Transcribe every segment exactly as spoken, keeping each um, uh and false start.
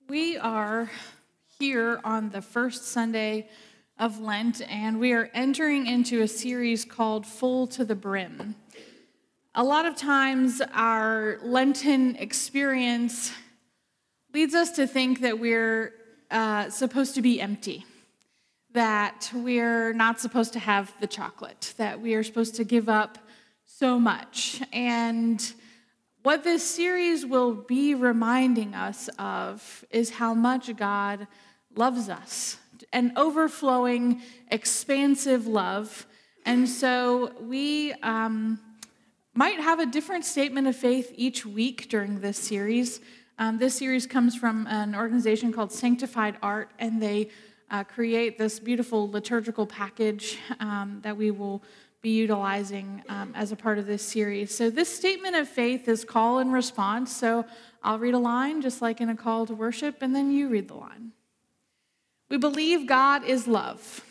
We are here on the first Sunday of Lent, and we are entering into a series called Full to the Brim. A lot of times, our Lenten experience leads us to think that we're uh, supposed to be empty, that we're not supposed to have the chocolate, that we are supposed to give up so much. And what this series will be reminding us of is how much God loves us, an overflowing, expansive love. And so we um, might have a different statement of faith each week during this series. Um, this series comes from an organization called Sanctified Art, and they uh, create this beautiful liturgical package um, that we will be utilizing um, as a part of this series. So this statement of faith is call and response. So I'll read a line just like in a call to worship, and then you read the line. We believe God is love.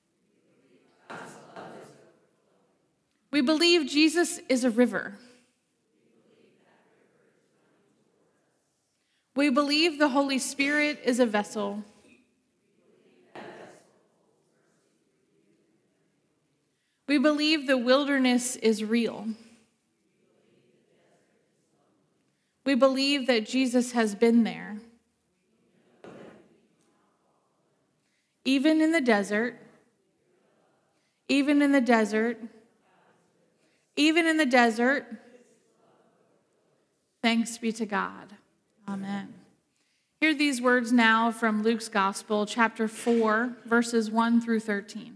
We believe Jesus is a river. We believe the Holy Spirit is a vessel. We believe the wilderness is real. We believe that Jesus has been there. Even in the desert, even in the desert, even in the desert, thanks be to God. Amen. Hear these words now from Luke's Gospel, chapter four, verses one through thirteen.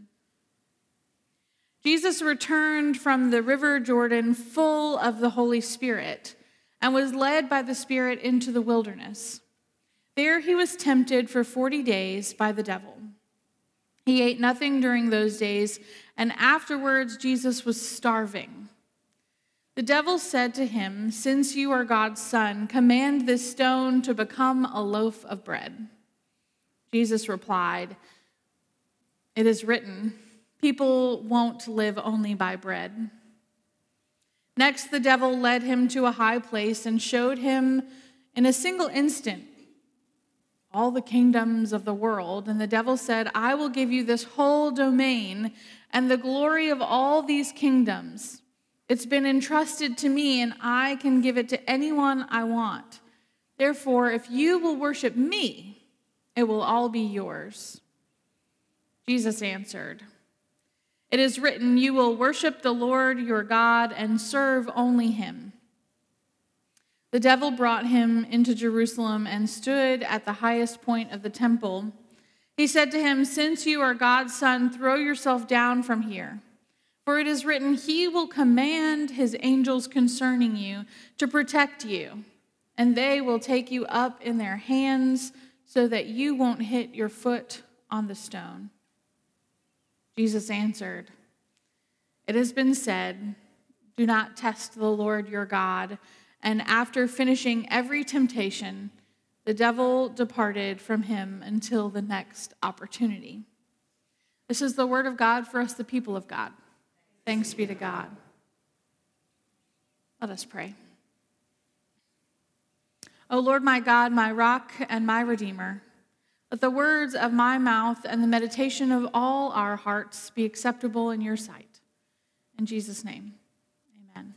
Jesus returned from the river Jordan full of the Holy Spirit and was led by the Spirit into the wilderness. There he was tempted for forty days by the devil. He ate nothing during those days, and afterwards Jesus was starving. The devil said to him, "Since you are God's son, command this stone to become a loaf of bread." Jesus replied, "It is written, people won't live only by bread." Next, the devil led him to a high place and showed him in a single instant all the kingdoms of the world. And the devil said, "I will give you this whole domain and the glory of all these kingdoms. It's been entrusted to me, and I can give it to anyone I want. Therefore, if you will worship me, it will all be yours." Jesus answered, "It is written, you will worship the Lord your God and serve only him." The devil brought him into Jerusalem and stood at the highest point of the temple. He said to him, "Since you are God's son, throw yourself down from here. For it is written, he will command his angels concerning you to protect you, and they will take you up in their hands so that you won't hit your foot on the stone." Jesus answered, "It has been said, do not test the Lord your God." And after finishing every temptation, the devil departed from him until the next opportunity. This is the word of God for us, the people of God. Thanks be to God. Let us pray. O Lord, my God, my rock and my redeemer, let the words of my mouth and the meditation of all our hearts be acceptable in your sight. In Jesus' name, amen.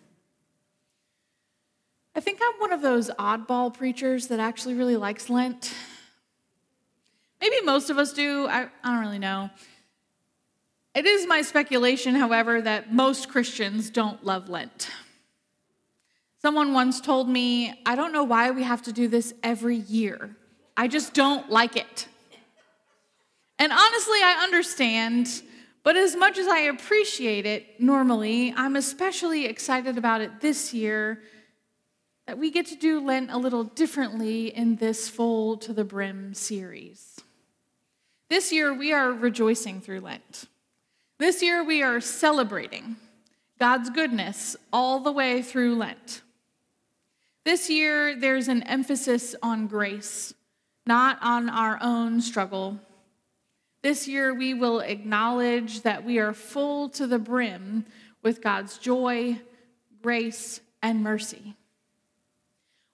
I think I'm one of those oddball preachers that actually really likes Lent. Maybe most of us do. I, I don't really know. It is my speculation, however, that most Christians don't love Lent. Someone once told me, "I don't know why we have to do this every year. I just don't like it." And honestly, I understand, but as much as I appreciate it normally, I'm especially excited about it this year that we get to do Lent a little differently in this Full to the Brim series. This year, we are rejoicing through Lent. This year, we are celebrating God's goodness all the way through Lent. This year, there's an emphasis on grace, not on our own struggle. This year, we will acknowledge that we are full to the brim with God's joy, grace, and mercy.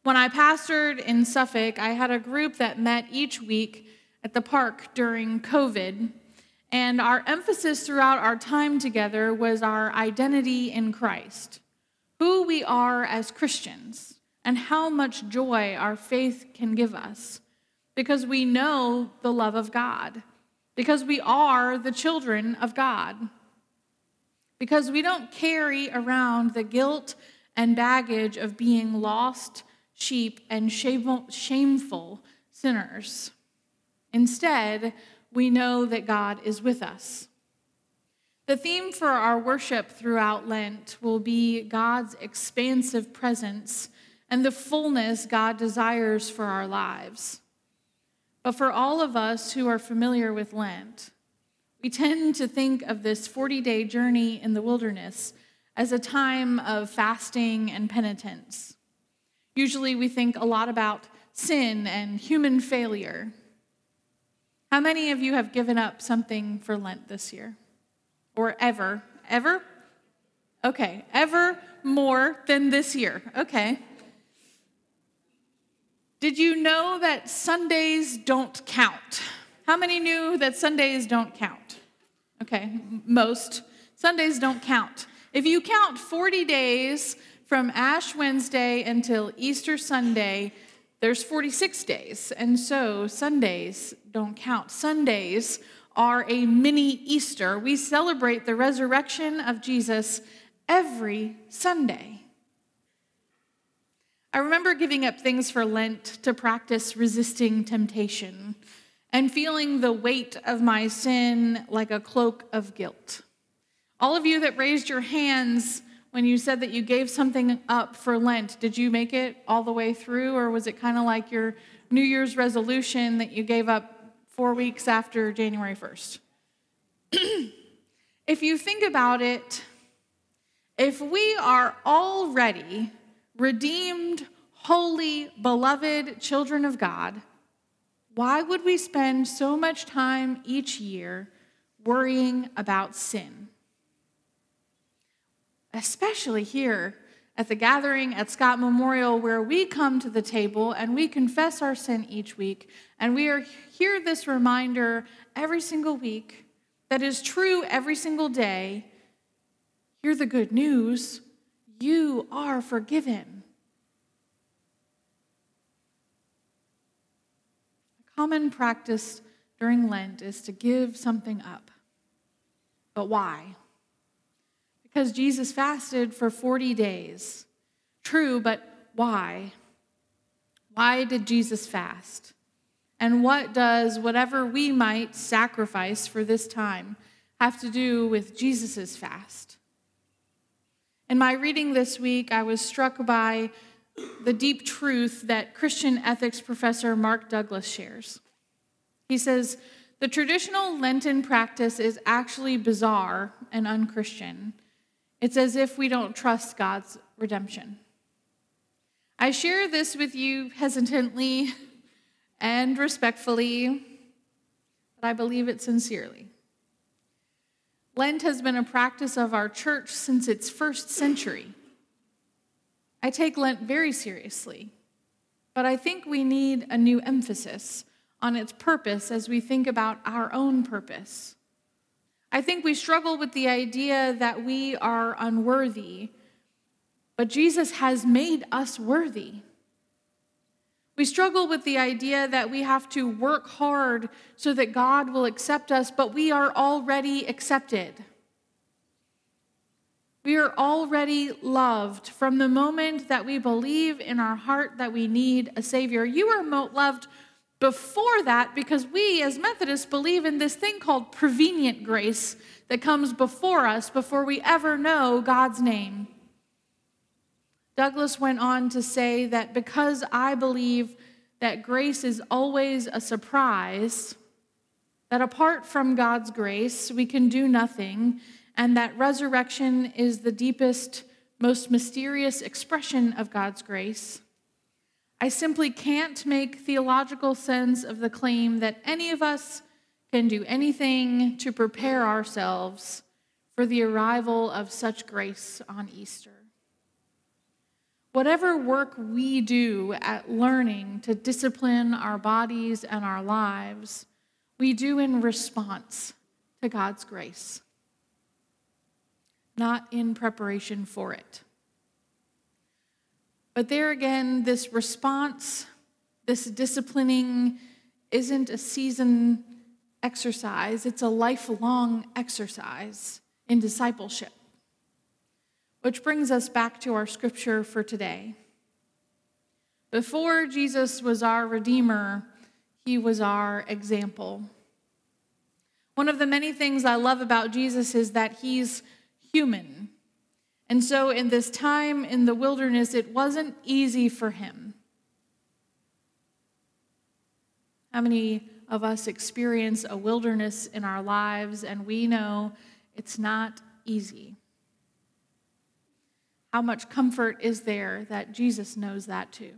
When I pastored in Suffolk, I had a group that met each week at the park during COVID, and our emphasis throughout our time together was our identity in Christ, who we are as Christians, and how much joy our faith can give us, because we know the love of God, because we are the children of God, because we don't carry around the guilt and baggage of being lost sheep and shameful sinners. Instead, we know that God is with us. The theme for our worship throughout Lent will be God's expansive presence and the fullness God desires for our lives. But for all of us who are familiar with Lent, we tend to think of this forty-day journey in the wilderness as a time of fasting and penitence. Usually we think a lot about sin and human failure. How many of you have given up something for Lent this year? Or ever? Ever? Okay, ever more than this year. Okay. Did you know that Sundays don't count? How many knew that Sundays don't count? Okay, most. Sundays don't count. If you count forty days from Ash Wednesday until Easter Sunday, there's forty-six days, and so Sundays don't count. Sundays are a mini Easter. We celebrate the resurrection of Jesus every Sunday. I remember giving up things for Lent to practice resisting temptation and feeling the weight of my sin like a cloak of guilt. All of you that raised your hands when you said that you gave something up for Lent, did you make it all the way through, or was it kind of like your New Year's resolution that you gave up four weeks after January first? If you think about it, if we are already redeemed, holy, beloved children of God, why would we spend so much time each year worrying about sin? Especially here at the gathering at Scott Memorial, where we come to the table and we confess our sin each week, and we are hear this reminder every single week that is true every single day. Hear the good news: you are forgiven. A common practice during Lent is to give something up. But why? Because Jesus fasted for forty days. True, but why? Why did Jesus fast? And what does whatever we might sacrifice for this time have to do with Jesus' fast? In my reading this week, I was struck by the deep truth that Christian ethics professor Mark Douglas shares. He says, the traditional Lenten practice is actually bizarre and unchristian. It's as if we don't trust God's redemption. I share this with you hesitantly and respectfully, but I believe it sincerely. Lent has been a practice of our church since its first century. I take Lent very seriously, but I think we need a new emphasis on its purpose as we think about our own purpose. I think we struggle with the idea that we are unworthy, but Jesus has made us worthy. We struggle with the idea that we have to work hard so that God will accept us, but we are already accepted. We are already loved from the moment that we believe in our heart that we need a Savior. You are loved before that because we as Methodists believe in this thing called prevenient grace that comes before us before we ever know God's name. Douglas went on to say that because I believe that grace is always a surprise, that apart from God's grace, we can do nothing, and that resurrection is the deepest, most mysterious expression of God's grace, I simply can't make theological sense of the claim that any of us can do anything to prepare ourselves for the arrival of such grace on Easter. Whatever work we do at learning to discipline our bodies and our lives, we do in response to God's grace, not in preparation for it. But there again, this response, this disciplining isn't a season exercise, it's a lifelong exercise in discipleship. Which brings us back to our scripture for today. Before Jesus was our Redeemer, he was our example. One of the many things I love about Jesus is that he's human. And so in this time in the wilderness, it wasn't easy for him. How many of us experience a wilderness in our lives and we know it's not easy? How much comfort is there that Jesus knows that too?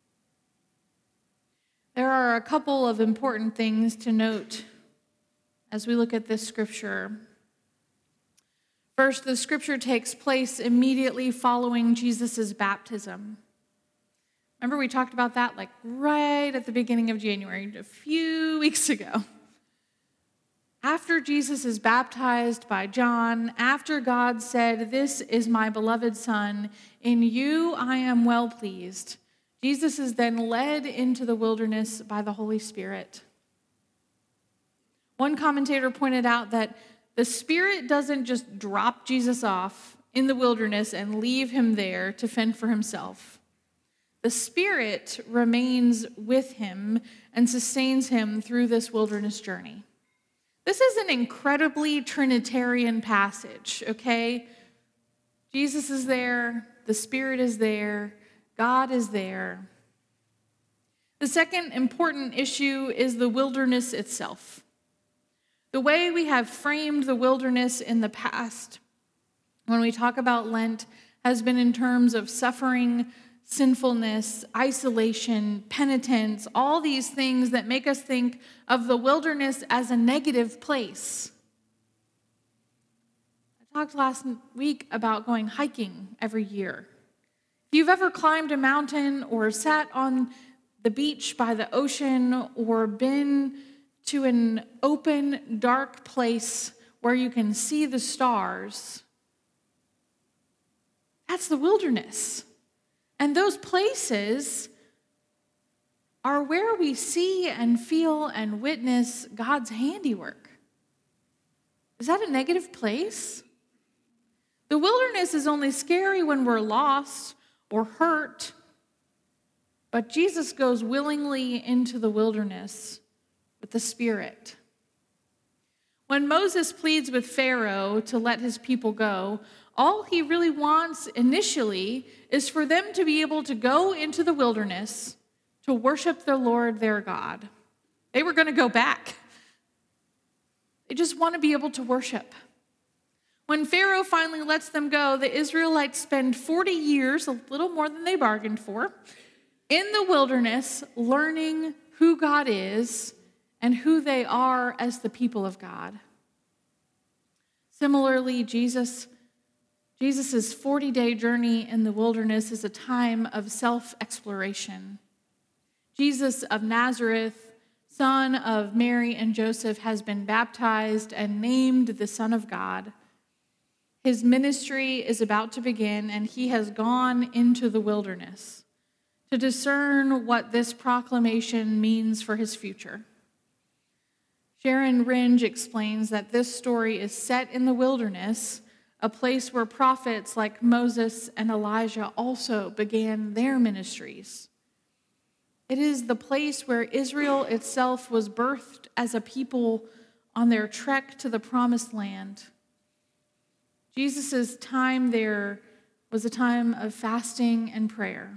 There are a couple of important things to note as we look at this scripture. First, the scripture takes place immediately following Jesus' baptism. Remember we talked about that like right at the beginning of January, a few weeks ago. After Jesus is baptized by John, after God said, "This is my beloved Son, in you I am well pleased," Jesus is then led into the wilderness by the Holy Spirit. One commentator pointed out that the Spirit doesn't just drop Jesus off in the wilderness and leave him there to fend for himself. The Spirit remains with him and sustains him through this wilderness journey. This is an incredibly Trinitarian passage, okay? Jesus is there, the Spirit is there, God is there. The second important issue is the wilderness itself. The way we have framed the wilderness in the past, when we talk about Lent, has been in terms of suffering, sinfulness, isolation, penitence, all these things that make us think of the wilderness as a negative place. I talked last week about going hiking every year. If you've ever climbed a mountain or sat on the beach by the ocean or been to an open, dark place where you can see the stars, that's the wilderness. And those places are where we see and feel and witness God's handiwork. Is that a negative place? The wilderness is only scary when we're lost or hurt, but Jesus goes willingly into the wilderness with the Spirit. When Moses pleads with Pharaoh to let his people go, all he really wants initially is for them to be able to go into the wilderness to worship the Lord their God. They were going to go back. They just want to be able to worship. When Pharaoh finally lets them go, the Israelites spend forty years, a little more than they bargained for, in the wilderness learning who God is and who they are as the people of God. Similarly, Jesus Jesus' forty-day journey in the wilderness is a time of self-exploration. Jesus of Nazareth, son of Mary and Joseph, has been baptized and named the Son of God. His ministry is about to begin, and he has gone into the wilderness to discern what this proclamation means for his future. Sharon Ringe explains that this story is set in the wilderness, a place where prophets like Moses and Elijah also began their ministries. It is the place where Israel itself was birthed as a people on their trek to the promised land. Jesus' time there was a time of fasting and prayer.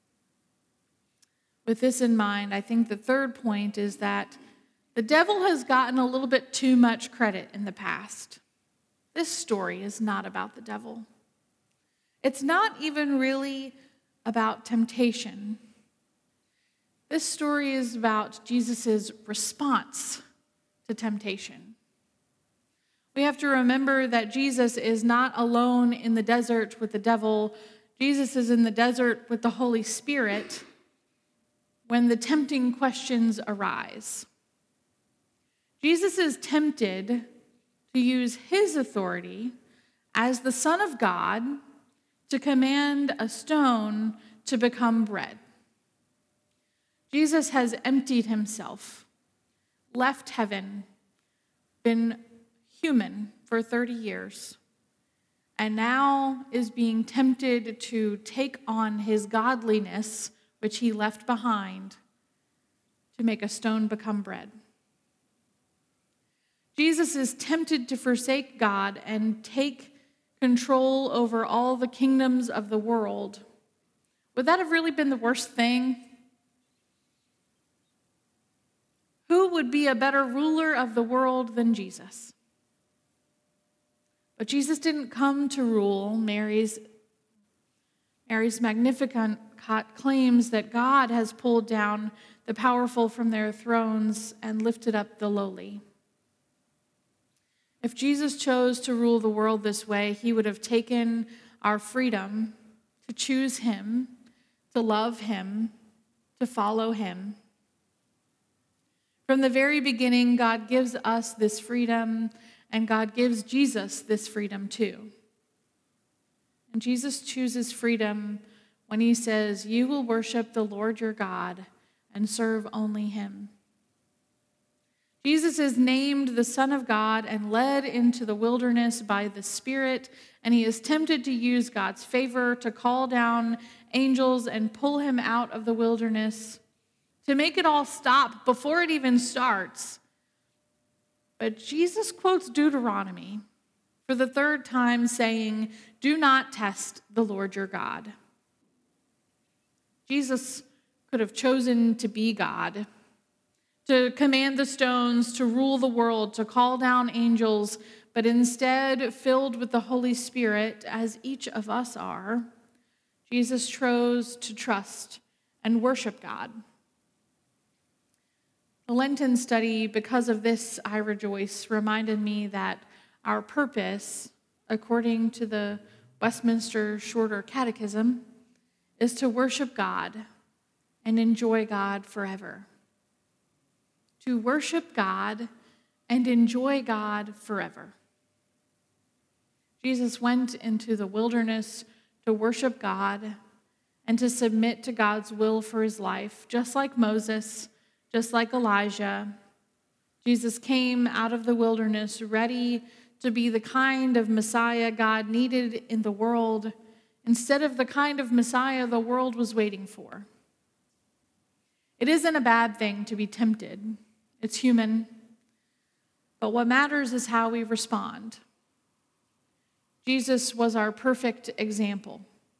With this in mind, I think the third point is that the devil has gotten a little bit too much credit in the past. This story is not about the devil. It's not even really about temptation. This story is about Jesus' response to temptation. We have to remember that Jesus is not alone in the desert with the devil Jesus is in the desert with the Holy Spirit when the tempting questions arise. Jesus is tempted to use his authority as the Son of God to command a stone to become bread. Jesus has emptied himself, left heaven, been human for thirty years, and now is being tempted to take on his godliness, which he left behind, to make a stone become bread. Jesus is tempted to forsake God and take control over all the kingdoms of the world. Would that have really been the worst thing? Who would be a better ruler of the world than Jesus? But Jesus didn't come to rule. Mary's, Mary's Magnificat claims that God has pulled down the powerful from their thrones and lifted up the lowly. If Jesus chose to rule the world this way, he would have taken our freedom to choose him, to love him, to follow him. From the very beginning, God gives us this freedom, and God gives Jesus this freedom too. And Jesus chooses freedom when he says, "You will worship the Lord your God and serve only him." Jesus is named the Son of God and led into the wilderness by the Spirit, and he is tempted to use God's favor to call down angels and pull him out of the wilderness, to make it all stop before it even starts. But Jesus quotes Deuteronomy for the third time, saying, "Do not test the Lord your God." Jesus could have chosen to be God, to command the stones, to rule the world, to call down angels, but instead, filled with the Holy Spirit, as each of us are, Jesus chose to trust and worship God. The Lenten study, because of this I rejoice, reminded me that our purpose, according to the Westminster Shorter Catechism, is to worship God and enjoy God forever. To worship God and enjoy God forever. Jesus went into the wilderness to worship God and to submit to God's will for his life, just like Moses, just like Elijah. Jesus came out of the wilderness ready to be the kind of Messiah God needed in the world, instead of the kind of Messiah the world was waiting for. It isn't a bad thing to be tempted. It's human. But what matters is how we respond. Jesus was our perfect example.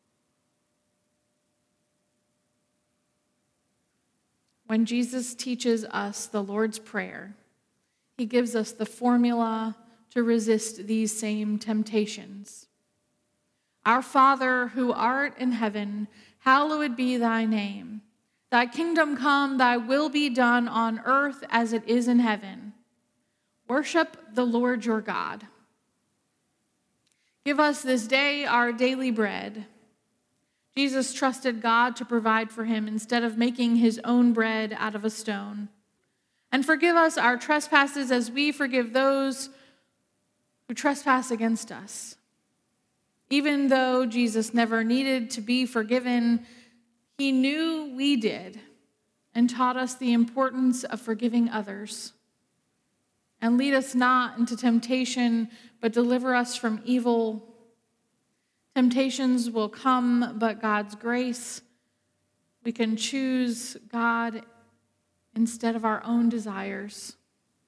When Jesus teaches us the Lord's Prayer, he gives us the formula to resist these same temptations. Our Father, who art in heaven, hallowed be thy name. Thy kingdom come, thy will be done on earth as it is in heaven. Worship the Lord your God. Give us this day our daily bread. Jesus trusted God to provide for him instead of making his own bread out of a stone. And forgive us our trespasses as we forgive those who trespass against us. Even though Jesus never needed to be forgiven, he knew we did and taught us the importance of forgiving others. And lead us not into temptation, but deliver us from evil. Temptations will come, but God's grace. We can choose God instead of our own desires.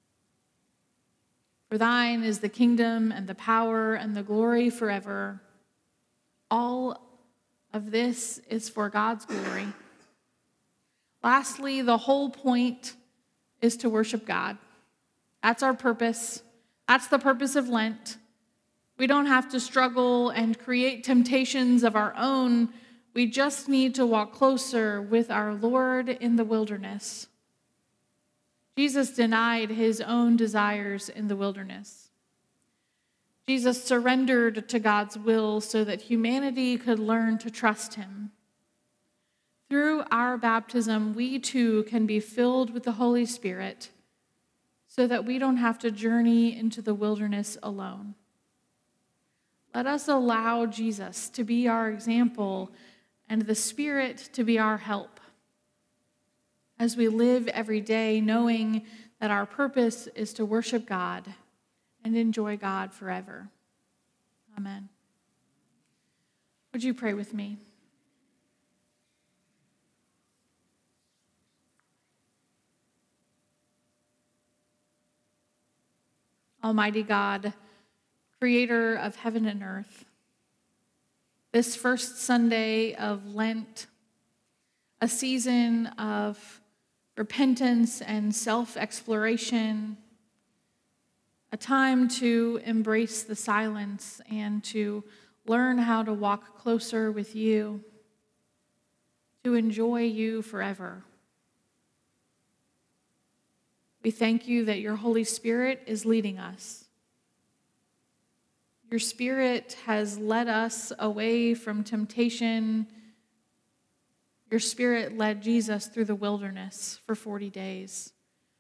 For thine is the kingdom and the power and the glory forever. All of this is for God's glory. Lastly, the whole point is to worship God. That's our purpose. That's the purpose of Lent. We don't have to struggle and create temptations of our own. We just need to walk closer with our Lord in the wilderness. Jesus denied his own desires in the wilderness. Jesus surrendered to God's will so that humanity could learn to trust him. Through our baptism, we too can be filled with the Holy Spirit so that we don't have to journey into the wilderness alone. Let us allow Jesus to be our example and the Spirit to be our help as we live every day knowing that our purpose is to worship God and enjoy God forever. Amen. Would you pray with me? Almighty God, creator of heaven and earth, this first Sunday of Lent, a season of repentance and self-exploration, a time to embrace the silence and to learn how to walk closer with you, to enjoy you forever. We thank you that your Holy Spirit is leading us. Your Spirit has led us away from temptation. Your Spirit led Jesus through the wilderness for forty days.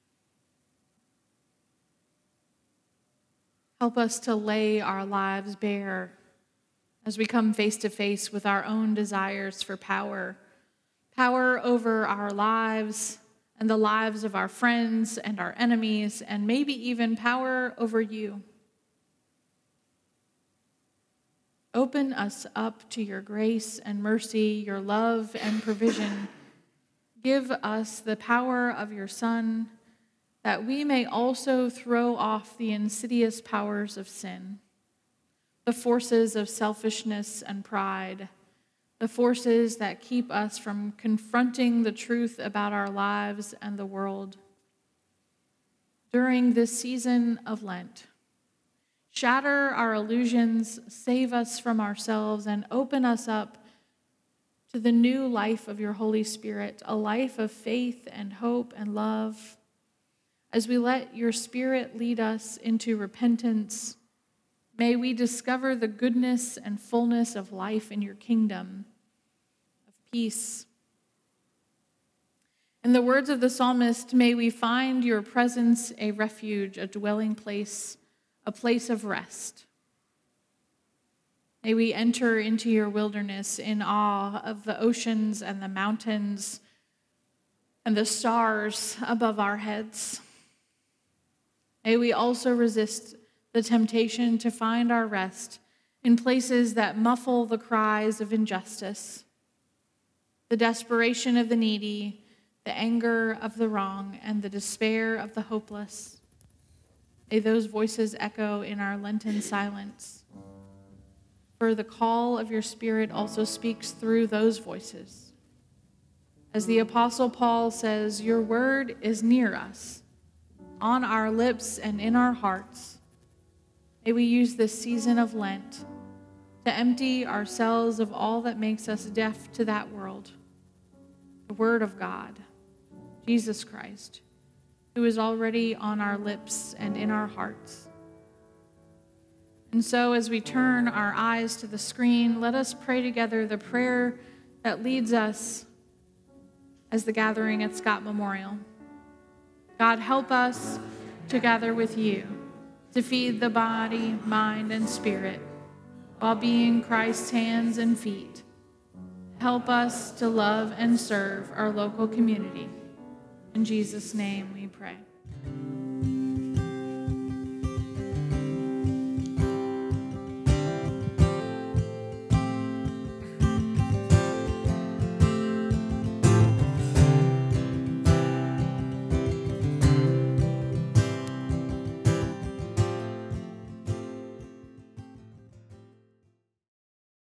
Help us to lay our lives bare as we come face to face with our own desires for power, power over our lives and the lives of our friends and our enemies, and maybe even power over you. Open us up to your grace and mercy, your love and provision. Give us the power of your Son, that we may also throw off the insidious powers of sin, the forces of selfishness and pride, the forces that keep us from confronting the truth about our lives and the world. During this season of Lent, shatter our illusions, save us from ourselves, and open us up to the new life of your Holy Spirit, a life of faith and hope and love. As we let your Spirit lead us into repentance, may we discover the goodness and fullness of life in your kingdom of peace. In the words of the psalmist, may we find your presence a refuge, a dwelling place, a place of rest. May we enter into your wilderness in awe of the oceans and the mountains and the stars above our heads. May we also resist the temptation to find our rest in places that muffle the cries of injustice, the desperation of the needy, the anger of the wrong, and the despair of the hopeless. May those voices echo in our Lenten silence, for the call of your Spirit also speaks through those voices. As the Apostle Paul says, your word is near us, on our lips and in our hearts. May we use this season of Lent to empty ourselves of all that makes us deaf to that world, the Word of God, Jesus Christ, who is already on our lips and in our hearts. And so as we turn our eyes to the screen, let us pray together the prayer that leads us as the gathering at Scott Memorial. God, help us to gather with you, to feed the body, mind, and spirit, while being Christ's hands and feet. Help us to love and serve our local community. In Jesus' name we pray.